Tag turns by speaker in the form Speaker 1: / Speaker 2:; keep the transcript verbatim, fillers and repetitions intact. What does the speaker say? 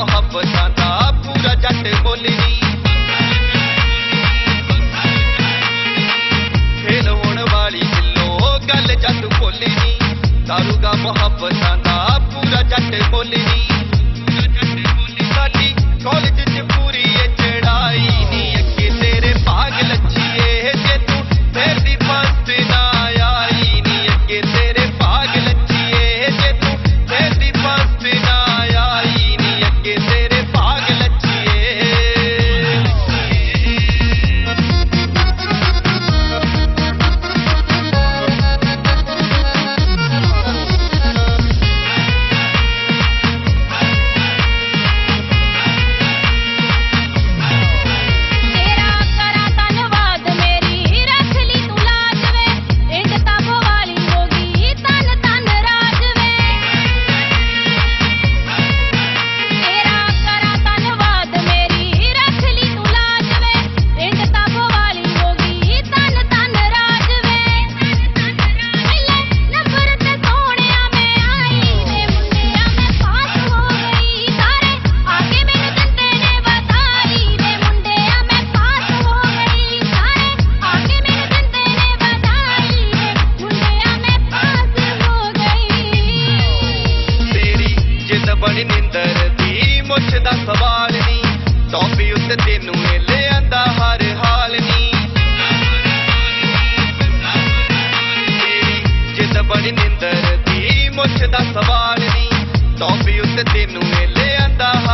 Speaker 1: ਮੁਹੱਬਤਾਂ ਦਾ ਪੂਰਾ ਜੱਟ ਬੋਲੀ ਨੀ ਫੇਲ ਹੋਣ ਵਾਲੀ ਦਿਲੋਂ ਗੱਲ ਜੱਟ ਬੋਲੀ ਨੀ ਦਾਰੂਗਾ ਮੁਹੱਬਤਾਂ ਦਾ ਪੂਰਾ ਜੱਟ ਬੋਲੀ ਨੀ ਸਾਡੀ ਕਾਲਜ ਚ ਪੂਰੀ ਏ ਚੜਾਈ ਨੀ ਅੱਗੇ ਤੇਰੇ ਭਾਗ ਲੱਛੀਏ ਜੇ ਤੂੰ ਫੇਰ ਦੀ ਫਸਟ ਨਾ ਆਈ ਨੀ ਅੱਗੇ ਤੇਰੇ ਭਾਗ ਲੱਛੀਏ ਜੇ ਤੂੰ ਫੇਰ ਦੀ ਫਸਟ ਨਾ ਆਈ ਨੀ ਅੱਗੇ ਤੇਰੇ ਭਾਗ ਲੱਛੀਏ ਬਣੀ ਨਿੰਦਰ ਦੀ ਮੁੱਛ ਦਾ ਸਵਾਲ ਨੀ ਟੌਪੀ ਉੱਤੇ ਤੈਨੂੰ ਏ ਲਿਆਂਦਾ ਹਰ ਹਾਲ ਨੀ ਤੇਰੀ ਜਿੱਦ ਬਣੀ ਨਿੰਦਰ ਦੀ ਮੁੱਛ ਦਾ ਸਵਾਲ ਨੀ ਟੌਪੀ ਉੱਤੇ ਤੈਨੂੰ ਏ ਲਿਆਂਦਾ